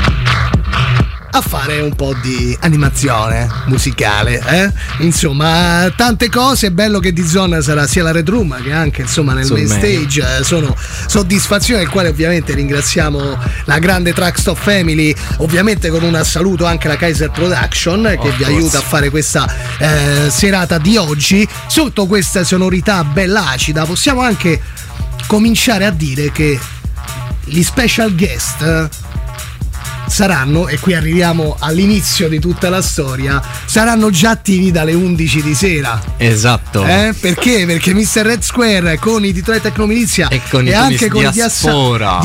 a fare un po' di animazione musicale, insomma, tante cose. Bello che D-Zone sarà sia la Red Room che anche, insomma, nel main stage. Sono soddisfazione, del quale ovviamente ringraziamo la grande Trackstop Family, ovviamente con un saluto anche alla Kaiser Production che vi aiuta a fare questa serata di oggi sotto questa sonorità bella acida. Possiamo anche cominciare a dire che gli special guest saranno, e qui arriviamo all'inizio di tutta la storia, saranno già attivi dalle 11 di sera. Esatto. Perché? Perché Mr. Red Square con i Detroit Techno Milizia e anche con Diaspora.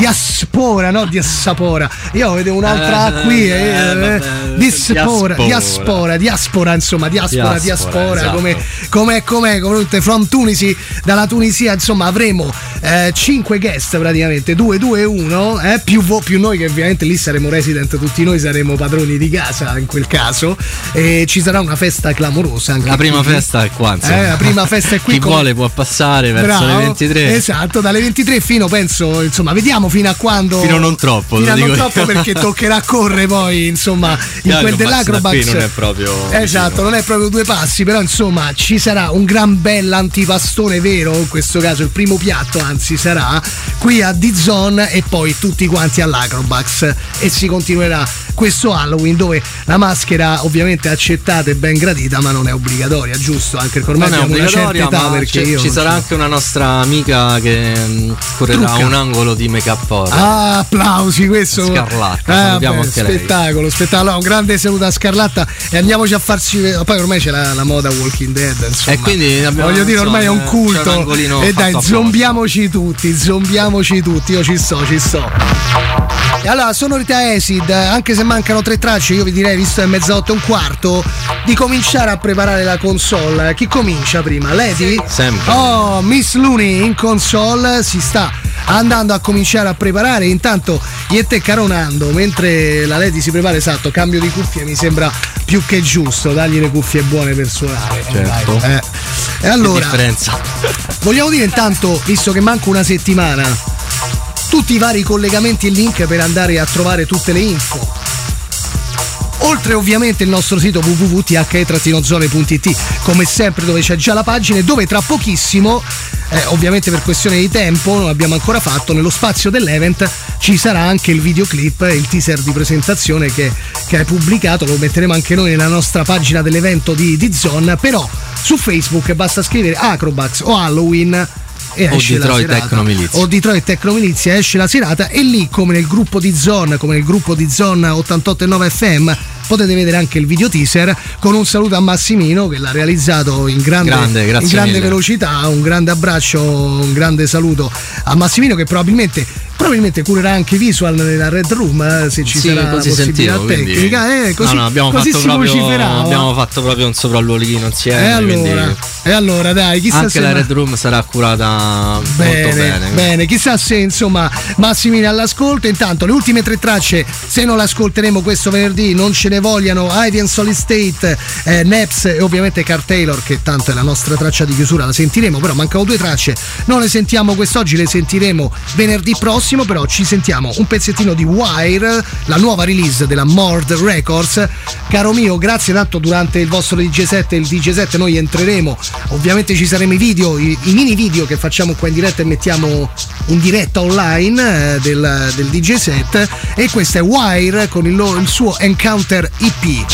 Io vedevo un'altra qui, Diaspora, insomma, Diaspora, esatto. com'è from Tunisi, dalla Tunisia, insomma, avremo 5 guest praticamente, 2, 2 e 1, più noi che ovviamente lì saremo resident, tutti noi saremo padroni di casa in quel caso, e ci sarà una festa clamorosa anche la prima festa è qua, la prima festa è qui. Chi vuole può passare verso le 23. Esatto, dalle 23 fino, penso, insomma, vediamo fino a quando, fino non troppo perché toccherà correre poi, insomma, in quel dell'Acrobax non è proprio esatto, non è proprio 2 passi, però insomma ci sarà un gran bel antipastone vero, in questo caso il primo piatto anzi sarà qui a D-Zone, e poi tutti quanti all'Acrobax, e si continuerà questo Halloween dove la maschera ovviamente è accettata e ben gradita, ma non è obbligatoria, giusto? Anche perché ormai abbiamo una certa età, perché ci sarà anche una nostra amica che correrà un angolo di make-up horror. Applausi, questo Scarlatta, spettacolo. Un grande saluto a Scarlatta, e andiamoci a farci, poi ormai c'è la moda Walking Dead, insomma, e quindi voglio dire, ormai è un culto, e dai, zombiamoci tutti, io ci sto. E allora, sonorità acid, anche se mancano 3 tracce, io vi direi, visto che è 7:45, di cominciare a preparare la console. Chi comincia prima? Lady? Sempre. Oh, Miss Looney in console si sta andando a cominciare a preparare. Intanto io e te, caro Nando, mentre la Lady si prepara, esatto, cambio di cuffie mi sembra più che giusto, dargli le cuffie buone per suonare. Certo. E allora, che differenza. Vogliamo dire intanto, visto che manca una settimana, tutti i vari collegamenti e link per andare a trovare tutte le info, oltre ovviamente il nostro sito www.the-zone.it, come sempre, dove c'è già la pagina, e dove tra pochissimo, ovviamente per questione di tempo non l'abbiamo ancora fatto, nello spazio dell'event ci sarà anche il videoclip, il teaser di presentazione che hai pubblicato, lo metteremo anche noi nella nostra pagina dell'evento di D-Zone, però su Facebook basta scrivere Acrobax o Halloween e o Detroit Techno Milizia. O Detroit Techno Milizia, esce la serata, e lì, come nel gruppo di Zone 88.9 FM, potete vedere anche il video teaser, con un saluto a Massimino che l'ha realizzato in grande velocità. Un grande abbraccio, un grande saluto a Massimino, che probabilmente curerà anche visual nella Red Room, se ci sarà possibilità tecnica. Abbiamo fatto proprio un sopralluoglino insieme. E allora dai, chissà anche se la Red Room sarà curata molto bene. Chissà se, insomma, Massimino all'ascolto. Intanto le ultime 3 tracce, se non le ascolteremo questo venerdì, non ce ne vogliano, Ivy and Solid State, Neps e ovviamente Car Taylor, che tanto è la nostra traccia di chiusura, la sentiremo, però mancano 2 tracce, non le sentiamo quest'oggi, le sentiremo venerdì prossimo. Però ci sentiamo un pezzettino di Wire, la nuova release della Mord Records. Caro mio, grazie tanto. Durante il vostro DJ set e il DJ set noi entreremo, ovviamente ci saranno i video, i mini video che facciamo qua in diretta e mettiamo in diretta online del DJ set, e questo è Wire con il suo Encounter EP.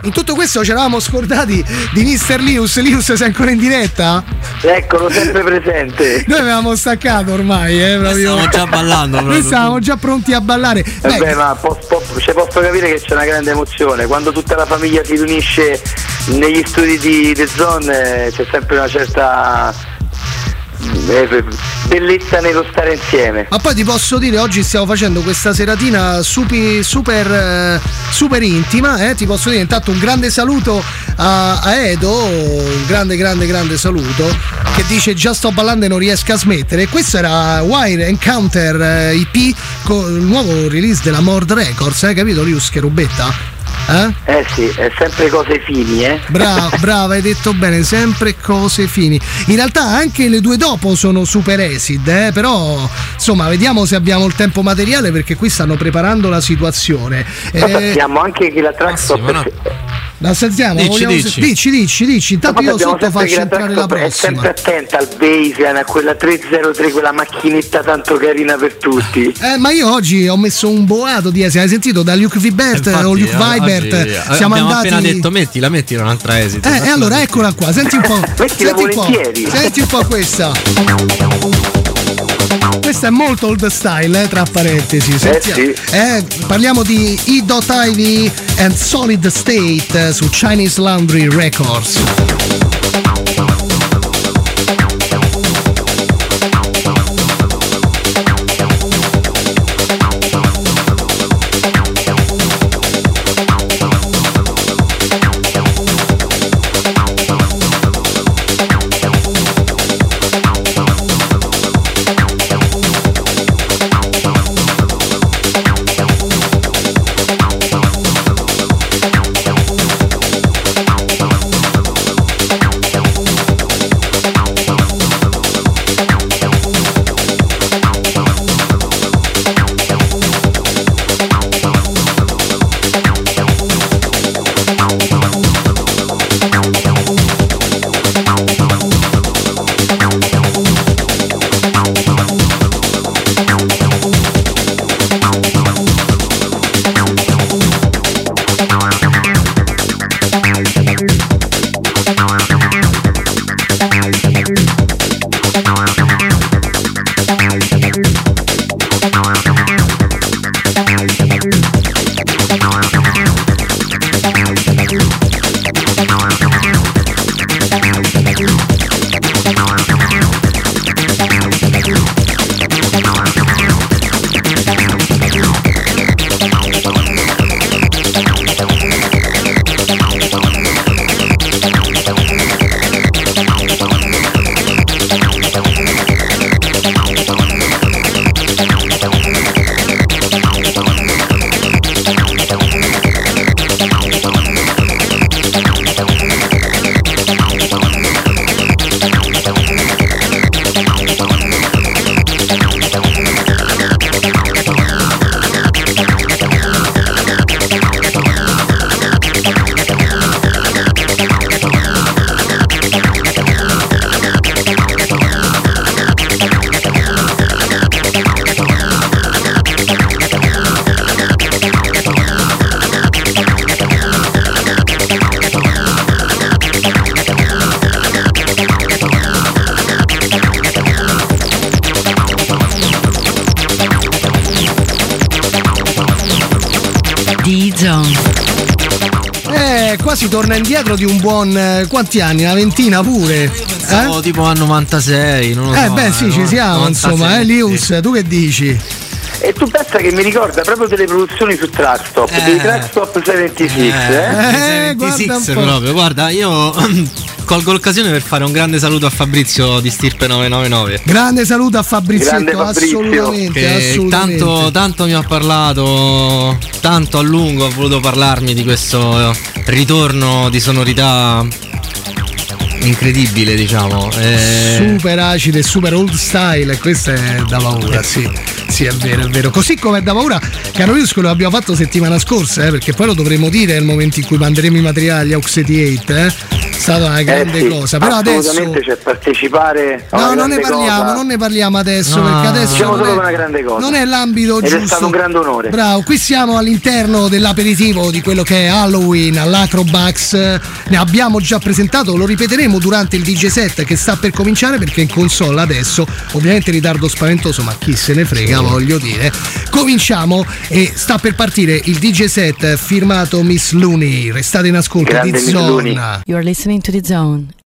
In tutto questo ci eravamo scordati di Mr. Lius. Lius, sei ancora in diretta? Eccolo, sempre presente. Noi avevamo staccato ormai, proprio. Stavamo già ballando. Noi stavamo già pronti a ballare. Beh, ma posso capire che c'è una grande emozione. Quando tutta la famiglia si riunisce negli studi di The Zone c'è sempre una certa bellezza nello stare insieme. Ma poi ti posso dire, oggi stiamo facendo questa seratina super intima, ti posso dire intanto un grande saluto a Edo, un grande saluto, che dice già sto ballando e non riesco a smettere. Questo era Wire Encounter EP con il nuovo release della Mord Records, hai capito Lius, che rubetta? Sì, è sempre cose fini, Brava, hai detto bene, sempre cose fini. In realtà anche le due dopo sono super acid, però insomma vediamo se abbiamo il tempo materiale, perché qui stanno preparando la situazione. Sappiamo anche che la track la sentiamo? Dici. Intanto io sotto faccio entrare la prossima. È sempre attenta al Bayesian, a quella 303, quella macchinetta tanto carina per tutti. Ma io oggi ho messo un boato di esito. Hai sentito da Luke Vibert o Luke Vibert? Siamo andati. Appena detto mettila un'altra esito. E allora eccola qua, senti un po'. Senti un po' questa. Questa è molto old style, tra parentesi. Sì. Parliamo di E.Ivy and Solid State su Chinese Laundry Records. Qua si torna indietro di un buon quanti anni? Una ventina pure? Tipo a 96, non lo so. Beh sì, ci siamo 96, insomma, Lius, tu che dici? E tu pensa che mi ricorda proprio delle produzioni su Trackstop, dei Trackstop 76, 76 proprio, guarda, io colgo l'occasione per fare un grande saluto a Fabrizio di Stirpe 999. Grande saluto a Fabrizietto, assolutamente. Tanto mi ha parlato, tanto a lungo ha voluto parlarmi di questo ritorno di sonorità incredibile, diciamo. Super acide, super old style, questa è da paura, sì. Sì, è vero. Così come è da paura, caro Yusco, lo abbiamo fatto settimana scorsa, perché poi lo dovremo dire nel momento in cui manderemo i materiali agli Aux 88, È stata una grande cosa. Però assolutamente adesso c'è partecipare. No, non ne parliamo adesso, perché adesso diciamo solo una grande cosa. Non è l'ambito ed giusto. È stato un grande onore. Bravo, qui siamo all'interno dell'aperitivo di quello che è Halloween all'Acrobax. Ne abbiamo già presentato, lo ripeteremo durante il DJ set che sta per cominciare, perché in console adesso, ovviamente ritardo spaventoso, ma chi se ne frega, voglio dire. Cominciamo e sta per partire il DJ set firmato Miss Looney. Restate in ascolto Grande di Miss Zone. Looney. You are listening to The Zone.